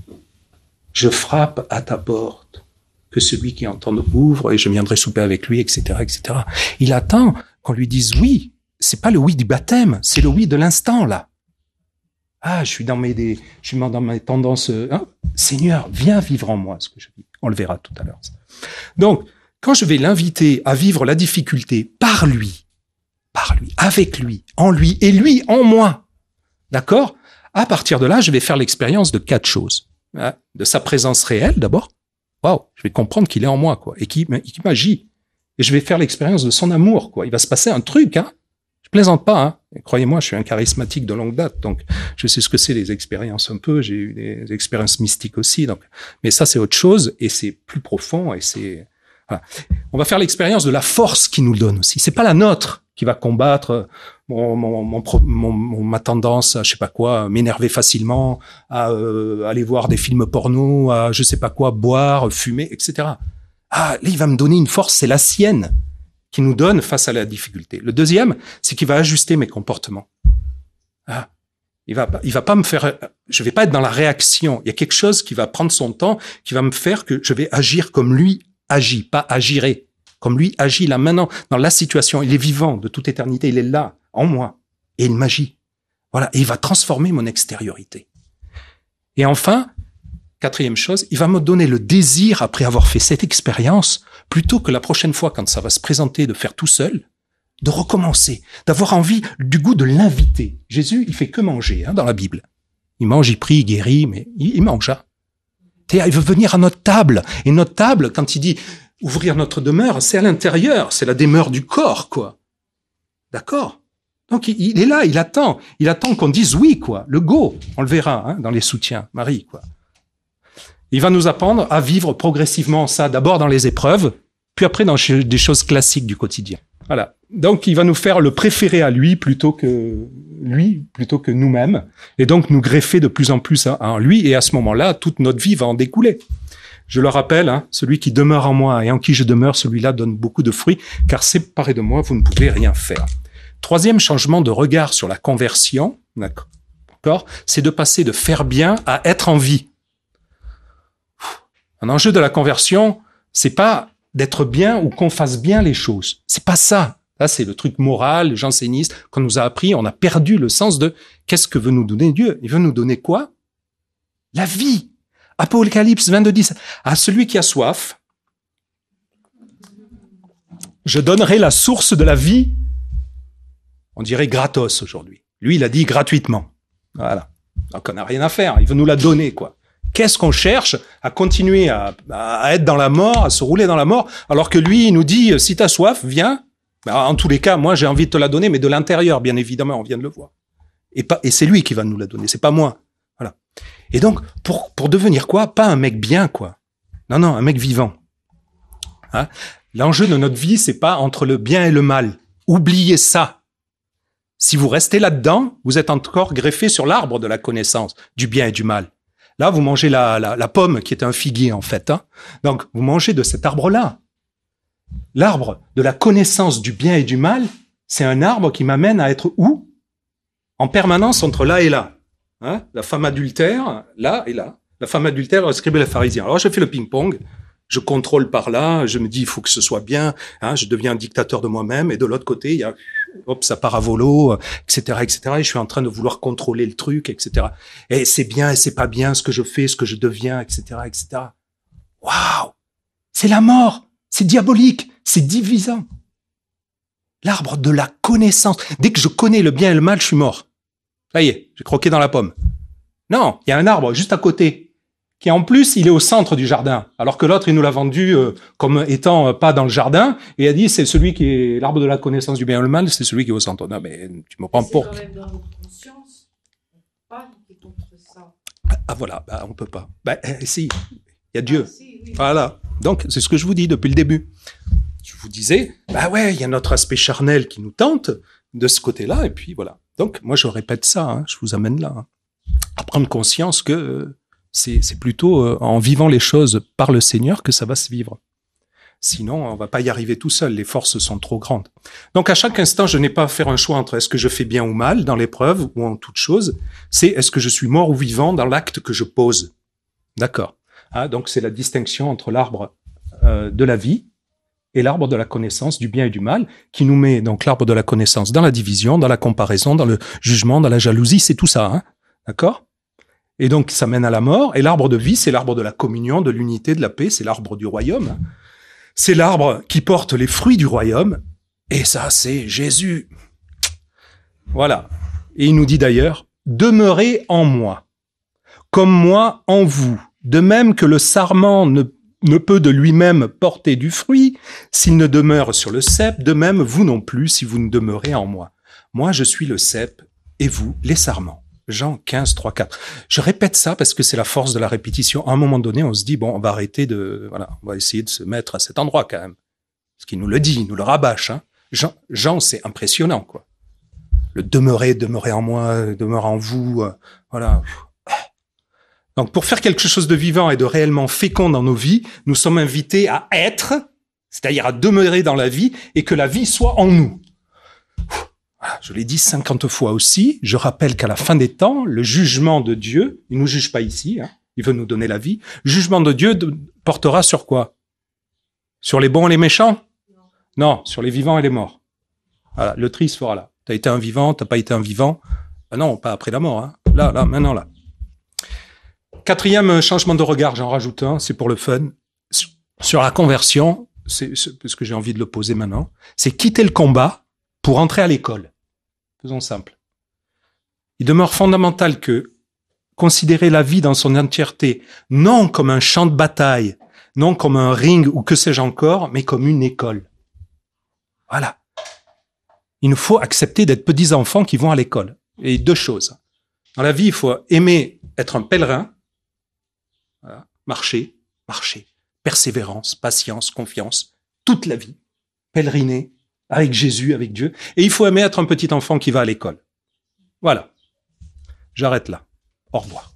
Je frappe à ta porte, que celui qui entend ouvre et je viendrai souper avec lui, etc., etc. Il attend qu'on lui dise oui. C'est pas le oui du baptême, c'est le oui de l'instant, là. Ah, je suis dans mes tendances. Seigneur, viens vivre en moi ce que je vis. On le verra tout à l'heure. Donc, quand je vais l'inviter à vivre la difficulté par lui, avec lui, en lui et lui en moi, d'accord? À partir de là, je vais faire l'expérience de 4 choses. De sa présence réelle, d'abord. Waouh, je vais comprendre qu'il est en moi, quoi, et qu'il m'agit. Et je vais faire l'expérience de son amour, quoi. Il va se passer un truc, hein. Je plaisante pas, hein. Croyez-moi, je suis un charismatique de longue date, donc je sais ce que c'est les expériences un peu. J'ai eu des expériences mystiques aussi, donc. Mais ça, c'est autre chose et c'est plus profond et c'est. Voilà. On va faire l'expérience de la force qu'il nous donne aussi. C'est pas la nôtre qui va combattre ma tendance à je sais pas quoi, m'énerver facilement, à aller voir des films porno, à je sais pas quoi, boire, fumer, etc. Ah, là, il va me donner une force, c'est la sienne qui nous donne face à la difficulté. Le deuxième, c'est qu'il va ajuster mes comportements. Ah, Il va pas me faire, je vais pas être dans la réaction. Il y a quelque chose qui va prendre son temps, qui va me faire que je vais agir comme lui agit, pas agirer. Comme lui agit là maintenant, dans la situation. Il est vivant de toute éternité, il est là, en moi. Et il m'agit. Voilà. Et il va transformer mon extériorité. Et enfin, quatrième chose, il va me donner le désir, après avoir fait cette expérience, plutôt que la prochaine fois, quand ça va se présenter, de faire tout seul, de recommencer, d'avoir envie du goût de l'inviter. Jésus, il fait que manger dans la Bible. Il mange, il prie, il guérit, mais il mange. Il veut venir à notre table. Et notre table, quand il dit ouvrir notre demeure, c'est à l'intérieur, c'est la demeure du corps, quoi. D'accord ? Donc il est là, il attend qu'on dise oui, quoi. Le go, on le verra dans les soutiens, Marie, quoi. Il va nous apprendre à vivre progressivement ça, d'abord dans les épreuves, puis après dans des choses classiques du quotidien. Voilà. Donc, il va nous faire le préféré à lui plutôt que nous-mêmes, et donc nous greffer de plus en plus en lui, et à ce moment-là, toute notre vie va en découler. Je le rappelle, celui qui demeure en moi et en qui je demeure, celui-là donne beaucoup de fruits, car séparé de moi, vous ne pouvez rien faire. Troisième changement de regard sur la conversion, d'accord, c'est de passer de faire bien à être en vie. Un enjeu de la conversion, c'est pas d'être bien ou qu'on fasse bien les choses. C'est pas ça. Là, c'est le truc moral, janséniste, qu'on nous a appris. On a perdu le sens de qu'est-ce que veut nous donner Dieu. Il veut nous donner quoi? La vie. Apocalypse 22:10. À celui qui a soif, je donnerai la source de la vie. On dirait gratos aujourd'hui. Lui, il a dit gratuitement. Voilà. Donc, on n'a rien à faire. Il veut nous la donner, quoi. Qu'est-ce qu'on cherche à continuer à être dans la mort, à se rouler dans la mort, alors que lui, il nous dit, si t'as soif, viens. En tous les cas, moi, j'ai envie de te la donner, mais de l'intérieur, bien évidemment, on vient de le voir. Et c'est lui qui va nous la donner, c'est pas moi. Voilà. Et donc, pour devenir quoi? Pas un mec bien, quoi. Non, un mec vivant. L'enjeu de notre vie, c'est pas entre le bien et le mal. Oubliez ça. Si vous restez là-dedans, vous êtes encore greffé sur l'arbre de la connaissance du bien et du mal. Là, vous mangez la pomme qui est un figuier, en fait. Donc, vous mangez de cet arbre-là. L'arbre de la connaissance du bien et du mal, c'est un arbre qui m'amène à être où? En permanence entre là et là. La femme adultère, là et là. La femme adultère, le scribe et le pharisien. Alors, je fais le ping-pong. Je contrôle par là. Je me dis, il faut que ce soit bien. Je deviens un dictateur de moi-même. Et de l'autre côté, il y a... Hop, ça part à volo, etc., etc. Et je suis en train de vouloir contrôler le truc, etc. Et c'est bien et c'est pas bien ce que je fais, ce que je deviens, etc., etc. Waouh! C'est la mort! C'est diabolique! C'est divisant! L'arbre de la connaissance. Dès que je connais le bien et le mal, je suis mort. Ça y est, j'ai croqué dans la pomme. Non, il y a un arbre juste à côté, qui en plus, il est au centre du jardin, alors que l'autre, il nous l'a vendu comme étant pas dans le jardin, et il a dit, c'est celui qui est l'arbre de la connaissance du bien et le mal, c'est celui qui est au centre. Non, mais tu me prends pour... C'est quand même dans votre conscience, pas lutter contre ça. Voilà, on peut pas. Si, il y a Dieu. Si, oui. Voilà. Donc, c'est ce que je vous dis depuis le début. Je vous disais, il y a notre aspect charnel qui nous tente de ce côté-là, et puis voilà. Donc, moi, je répète ça, je vous amène là, à prendre conscience que c'est plutôt en vivant les choses par le Seigneur que ça va se vivre. Sinon, on va pas y arriver tout seul, les forces sont trop grandes. Donc, à chaque instant, je n'ai pas à faire un choix entre est-ce que je fais bien ou mal dans l'épreuve ou en toute chose, c'est est-ce que je suis mort ou vivant dans l'acte que je pose. D'accord. Donc, c'est la distinction entre l'arbre de la vie et l'arbre de la connaissance du bien et du mal, qui nous met donc l'arbre de la connaissance dans la division, dans la comparaison, dans le jugement, dans la jalousie, c'est tout ça, d'accord? Et donc, ça mène à la mort. Et l'arbre de vie, c'est l'arbre de la communion, de l'unité, de la paix, c'est l'arbre du royaume. C'est l'arbre qui porte les fruits du royaume. Et ça, c'est Jésus. Voilà. Et il nous dit d'ailleurs, demeurez en moi, comme moi en vous. De même que le sarment ne peut de lui-même porter du fruit, s'il ne demeure sur le cep, de même vous non plus, si vous ne demeurez en moi. Moi, je suis le cep, et vous, les sarments. Jean 15, 3, 4. Je répète ça parce que c'est la force de la répétition. À un moment donné, on se dit, on va arrêter on va essayer de se mettre à cet endroit quand même. Parce qu'il nous le dit, il nous le rabâche. Jean, c'est impressionnant, quoi. Le demeurer en moi, demeurer en vous, voilà. Donc, pour faire quelque chose de vivant et de réellement fécond dans nos vies, nous sommes invités à être, c'est-à-dire à demeurer dans la vie et que la vie soit en nous. Voilà, je l'ai dit 50 fois aussi. Je rappelle qu'à la fin des temps, le jugement de Dieu, il nous juge pas ici, hein, il veut nous donner la vie. Le jugement de Dieu portera sur quoi? Sur les bons et les méchants? Non, sur les vivants et les morts. Voilà, le tri se fera là. T'as été un vivant, t'as pas été un vivant. Ah non, pas après la mort. Hein. Là, maintenant, là. 4e changement de regard, j'en rajoute un, c'est pour le fun. Sur la conversion, c'est parce que j'ai envie de le poser maintenant, c'est quitter le combat pour entrer à l'école. Faisons simple. Il demeure fondamental que considérer la vie dans son entièreté, non comme un champ de bataille, non comme un ring ou que sais-je encore, mais comme une école. Voilà. Il nous faut accepter d'être petits enfants qui vont à l'école. Et 2 choses. Dans la vie, il faut aimer être un pèlerin, voilà. marcher, persévérance, patience, confiance, toute la vie, pèleriner avec Jésus, avec Dieu. Et il faut aimer être un petit enfant qui va à l'école. Voilà. J'arrête là. Au revoir.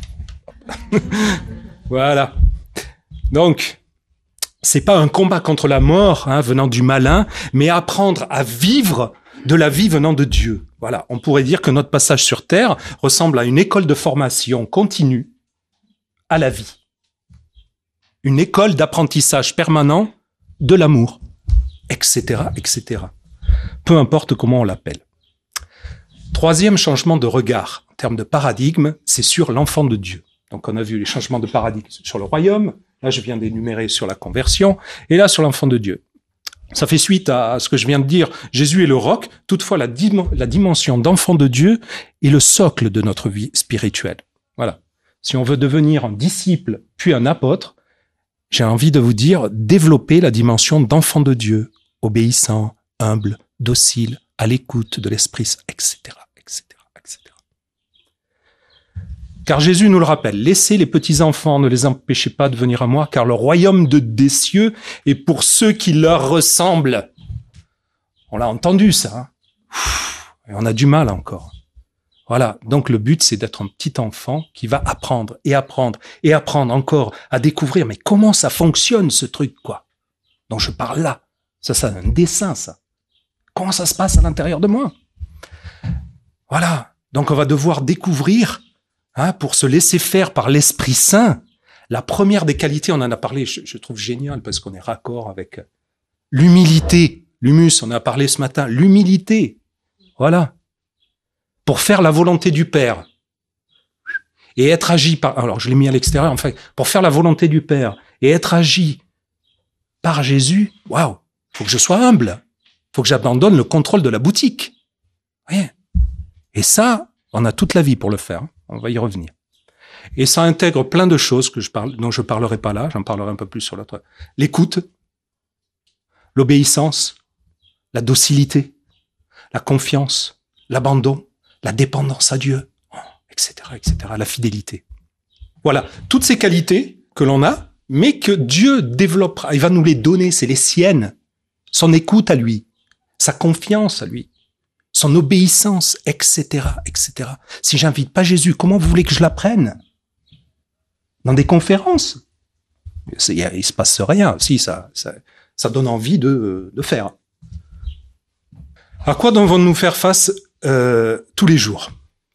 Voilà. Donc, c'est pas un combat contre la mort, hein, venant du malin, mais apprendre à vivre de la vie venant de Dieu. Voilà. On pourrait dire que notre passage sur Terre ressemble à une école de formation continue à la vie. Une école d'apprentissage permanent de l'amour, etc., etc. Peu importe comment on l'appelle. 3e changement de regard, en termes de paradigme, c'est sur l'enfant de Dieu. Donc on a vu les changements de paradigme sur le royaume, là je viens d'énumérer sur la conversion, et là sur l'enfant de Dieu. Ça fait suite à ce que je viens de dire, Jésus est le roc, toutefois la dimension d'enfant de Dieu est le socle de notre vie spirituelle. Voilà. Si on veut devenir un disciple, puis un apôtre, j'ai envie de vous dire, développer la dimension d'enfant de Dieu, obéissant, humble, docile, à l'écoute de l'Esprit, etc., etc., etc. Car Jésus nous le rappelle, laissez les petits-enfants, ne les empêchez pas de venir à moi, car le royaume des cieux est pour ceux qui leur ressemblent. On l'a entendu, ça. Hein, et on a du mal encore. Voilà, donc le but, c'est d'être un petit enfant qui va apprendre et apprendre et apprendre encore à découvrir, mais comment ça fonctionne, ce truc, quoi, dont je parle là. Ça, c'est un dessin, ça. Comment ça se passe à l'intérieur de moi? Voilà, donc on va devoir découvrir, hein, pour se laisser faire par l'Esprit Saint. La première des qualités, on en a parlé, je trouve génial, parce qu'on est raccord avec l'humilité. L'humus, on en a parlé ce matin, l'humilité. Voilà. Pour faire la volonté du Père et être agi par... Alors, je l'ai mis à l'extérieur, enfin, pour faire la volonté du Père et être agi par Jésus, waouh, faut que je sois humble, faut que j'abandonne le contrôle de la boutique. Voyez. Et ça, on a toute la vie pour le faire, on va y revenir. Et ça intègre plein de choses dont je parlerai pas là, j'en parlerai un peu plus sur l'autre. L'écoute, l'obéissance, la docilité, la confiance, l'abandon, la dépendance à Dieu, etc., etc., la fidélité. Voilà, toutes ces qualités que l'on a, mais que Dieu développera, il va nous les donner, c'est les siennes, son écoute à lui, sa confiance à lui, son obéissance, etc., etc. Si j'invite pas Jésus, comment vous voulez que je l'apprenne? Dans des conférences? Il se passe rien. Si, ça donne envie de faire. À quoi devons-nous faire face tous les jours?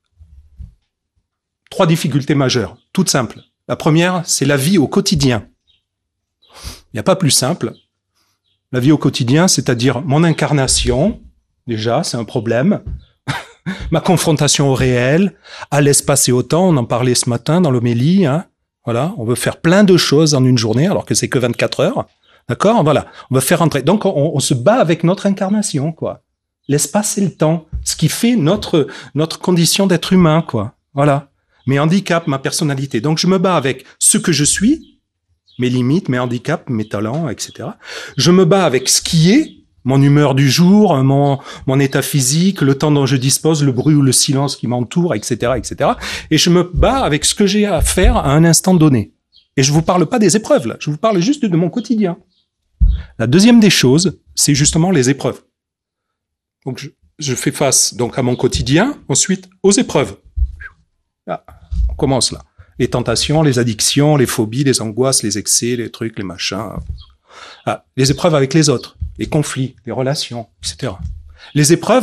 3 difficultés majeures, toutes simples. La première, c'est la vie au quotidien. Il n'y a pas plus simple. La vie au quotidien, c'est-à-dire mon incarnation, déjà, c'est un problème. Ma confrontation au réel, à l'espace et au temps, on en parlait ce matin dans l'homélie. Hein. Voilà, on veut faire plein de choses en une journée, alors que c'est que 24 heures. D'accord? Voilà, on va faire entrer. Donc, on se bat avec notre incarnation, quoi. L'espace et le temps, ce qui fait notre condition d'être humain, quoi. Voilà. Mes handicaps, ma personnalité. Donc, je me bats avec ce que je suis, mes limites, mes handicaps, mes talents, etc. Je me bats avec ce qui est, mon humeur du jour, mon état physique, le temps dont je dispose, le bruit ou le silence qui m'entoure, etc., etc. Et je me bats avec ce que j'ai à faire à un instant donné. Et je vous parle pas des épreuves, là. Je vous parle juste de mon quotidien. La deuxième des choses, c'est justement les épreuves. Donc, je fais face donc à mon quotidien, ensuite aux épreuves. Ah, on commence là. Les tentations, les addictions, les phobies, les angoisses, les excès, les trucs, les machins. Ah, les épreuves avec les autres, les conflits, les relations, etc. Les épreuves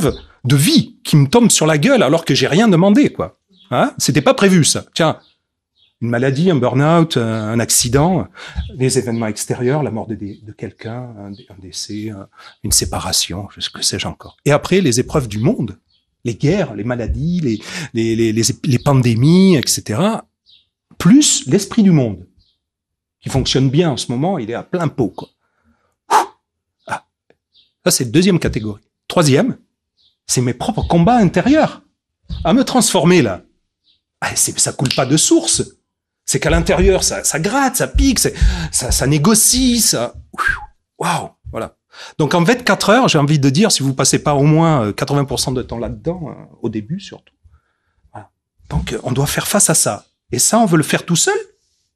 de vie qui me tombe sur la gueule alors que j'ai rien demandé, quoi. Hein? C'était pas prévu, ça. Tiens, une maladie, un burn-out, un accident, des événements extérieurs, la mort de quelqu'un, un décès, une séparation, que sais-je encore. Et après, les épreuves du monde, les guerres, les maladies, les pandémies, etc., plus l'esprit du monde, qui fonctionne bien en ce moment, il est à plein pot, quoi. Ah. Ça, c'est la deuxième catégorie. Troisième, c'est mes propres combats intérieurs. À me transformer, là. Ah, ça coule pas de source. C'est qu'à l'intérieur, ça gratte, ça pique, ça négocie, ça... Waouh, voilà. Donc en 24 heures, j'ai envie de dire, si vous passez pas au moins 80% de temps là-dedans, au début surtout. Voilà. Donc on doit faire face à ça. Et ça, on veut le faire tout seul.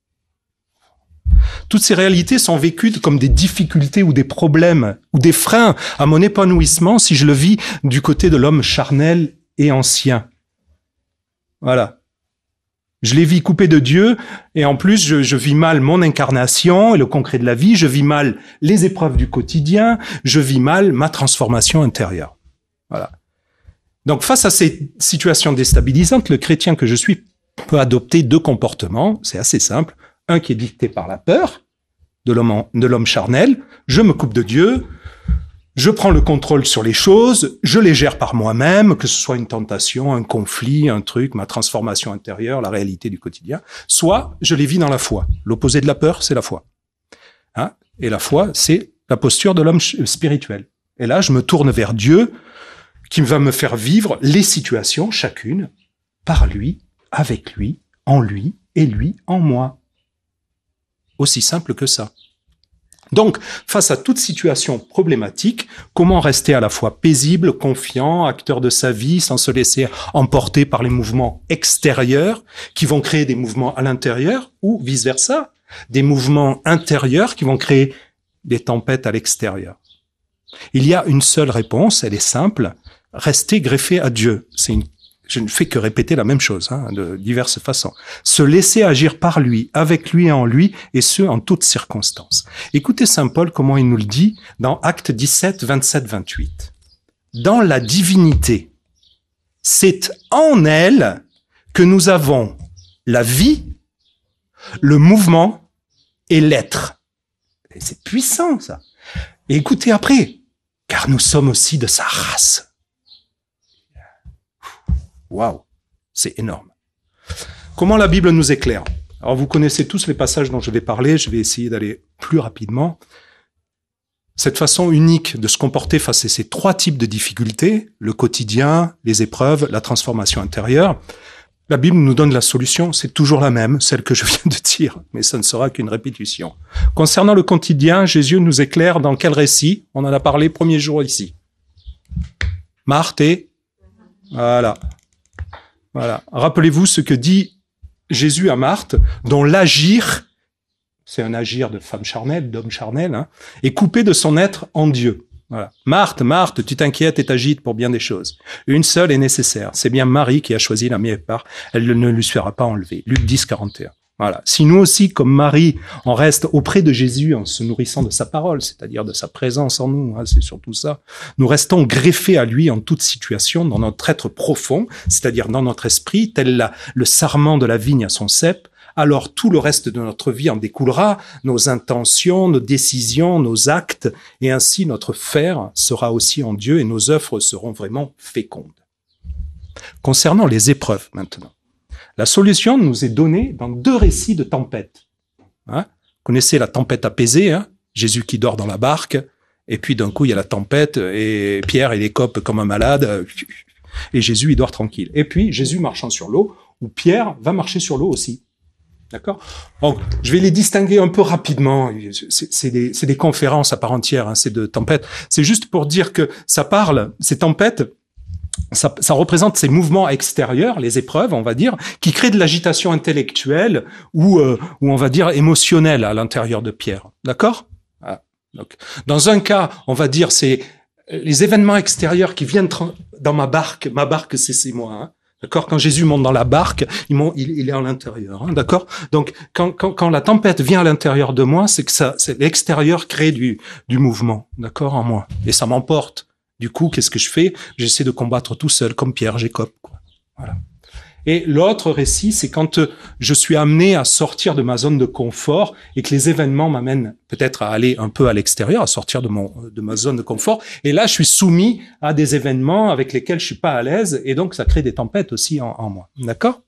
Toutes ces réalités sont vécues comme des difficultés ou des problèmes ou des freins à mon épanouissement si je le vis du côté de l'homme charnel et ancien. Voilà. Je les vis coupés de Dieu et en plus je vis mal mon incarnation et le concret de la vie, je vis mal les épreuves du quotidien, je vis mal ma transformation intérieure. Voilà. Donc face à ces situations déstabilisantes, le chrétien que je suis peut adopter deux comportements, c'est assez simple. Un qui est dicté par la peur de l'homme charnel, je me coupe de Dieu, je prends le contrôle sur les choses, je les gère par moi-même, que ce soit une tentation, un conflit, un truc, ma transformation intérieure, la réalité du quotidien, soit je les vis dans la foi. L'opposé de la peur, c'est la foi. Hein? Et la foi, c'est la posture de l'homme spirituel. Et là, je me tourne vers Dieu, qui va me faire vivre les situations, chacune, par lui, avec lui, en lui, et lui en moi. Aussi simple que ça. Donc, face à toute situation problématique, comment rester à la fois paisible, confiant, acteur de sa vie, sans se laisser emporter par les mouvements extérieurs qui vont créer des mouvements à l'intérieur, ou vice-versa, des mouvements intérieurs qui vont créer des tempêtes à l'extérieur. Il y a une seule réponse, elle est simple, rester greffé à Dieu. Je ne fais que répéter la même chose, de diverses façons. Se laisser agir par lui, avec lui et en lui, et ce, en toutes circonstances. Écoutez saint Paul comment il nous le dit dans Actes 17, 27, 28. Dans la divinité, c'est en elle que nous avons la vie, le mouvement et l'être. Et c'est puissant, ça. Et écoutez après, car nous sommes aussi de sa race. Waouh, c'est énorme. Comment la Bible nous éclaire? Alors vous connaissez tous les passages dont je vais parler, je vais essayer d'aller plus rapidement. Cette façon unique de se comporter face à ces trois types de difficultés, le quotidien, les épreuves, la transformation intérieure, la Bible nous donne la solution, c'est toujours la même, celle que je viens de dire, mais ça ne sera qu'une répétition. Concernant le quotidien, Jésus nous éclaire dans quel récit? On en a parlé premier jour ici. Marthe et... Voilà. Rappelez-vous ce que dit Jésus à Marthe, dont l'agir, c'est un agir de femme charnelle, d'homme charnel, est coupé de son être en Dieu. Voilà. Marthe, Marthe, tu t'inquiètes et t'agites pour bien des choses. Une seule est nécessaire. C'est bien Marie qui a choisi la meilleure part. Elle ne lui sera pas enlevée. Luc 10, 41. Voilà. Si nous aussi, comme Marie, on reste auprès de Jésus en se nourrissant de sa parole, c'est-à-dire de sa présence en nous, c'est surtout ça, nous restons greffés à lui en toute situation, dans notre être profond, c'est-à-dire dans notre esprit, tel le sarment de la vigne à son cep, alors tout le reste de notre vie en découlera, nos intentions, nos décisions, nos actes, et ainsi notre faire sera aussi en Dieu et nos œuvres seront vraiment fécondes. Concernant les épreuves maintenant, la solution nous est donnée dans deux récits de tempête. Vous connaissez la tempête apaisée, Jésus qui dort dans la barque, et puis d'un coup il y a la tempête, et Pierre il écope comme un malade, et Jésus il dort tranquille. Et puis Jésus marchant sur l'eau, ou Pierre va marcher sur l'eau aussi. D'accord? Donc, je vais les distinguer un peu rapidement. C'est des conférences à part entière, ces deux tempêtes. C'est juste pour dire que ça parle, ces tempêtes, ça représente ces mouvements extérieurs, les épreuves, on va dire, qui créent de l'agitation intellectuelle ou on va dire émotionnelle à l'intérieur de Pierre. D'accord? Voilà. Donc, dans un cas, on va dire c'est les événements extérieurs qui viennent dans ma barque c'est moi. D'accord? Quand Jésus monte dans la barque, il est à l'intérieur. D'accord? Donc, quand la tempête vient à l'intérieur de moi, c'est que c'est l'extérieur crée du mouvement. D'accord? En moi. Et ça m'emporte. Du coup, qu'est-ce que je fais? J'essaie de combattre tout seul, comme Pierre Jacob, quoi. Voilà. Et l'autre récit, c'est quand je suis amené à sortir de ma zone de confort et que les événements m'amènent peut-être à aller un peu à l'extérieur, à sortir de ma zone de confort. Et là, je suis soumis à des événements avec lesquels je suis pas à l'aise et donc ça crée des tempêtes aussi en moi. D'accord?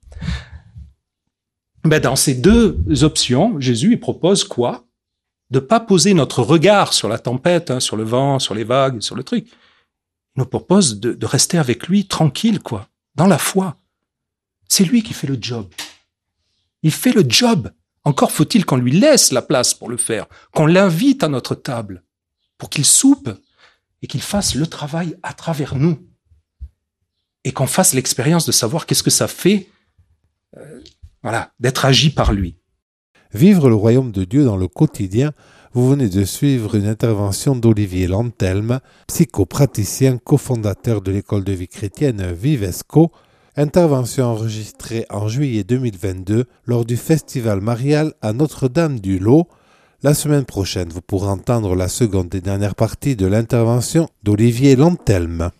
Dans ces deux options, Jésus, il propose quoi? De pas poser notre regard sur la tempête, sur le vent, sur les vagues, sur le truc. Il nous propose de rester avec lui tranquille, quoi, dans la foi. C'est lui qui fait le job. Il fait le job. Encore faut-il qu'on lui laisse la place pour le faire, qu'on l'invite à notre table pour qu'il soupe et qu'il fasse le travail à travers nous et qu'on fasse l'expérience de savoir qu'est-ce que ça fait d'être agi par lui. Vivre le royaume de Dieu dans le quotidien, vous venez de suivre une intervention d'Olivier Lantelme, psychopraticien, cofondateur de l'école de vie chrétienne Vivesco, intervention enregistrée en juillet 2022 lors du festival marial à Notre-Dame-du-Lot. La semaine prochaine, vous pourrez entendre la seconde et dernière partie de l'intervention d'Olivier Lantelme.